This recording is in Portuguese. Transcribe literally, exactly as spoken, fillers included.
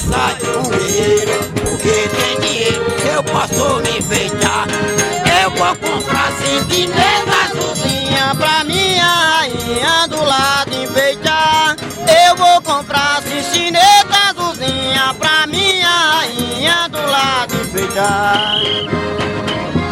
sai um guerreiro, porque tem dinheiro, eu posso me enfeitar. Eu vou comprar cinquineta azulzinha pra minha rainha do lado enfeitar. Eu vou comprar cinquineta azulzinha pra minha rainha do lado enfeitar.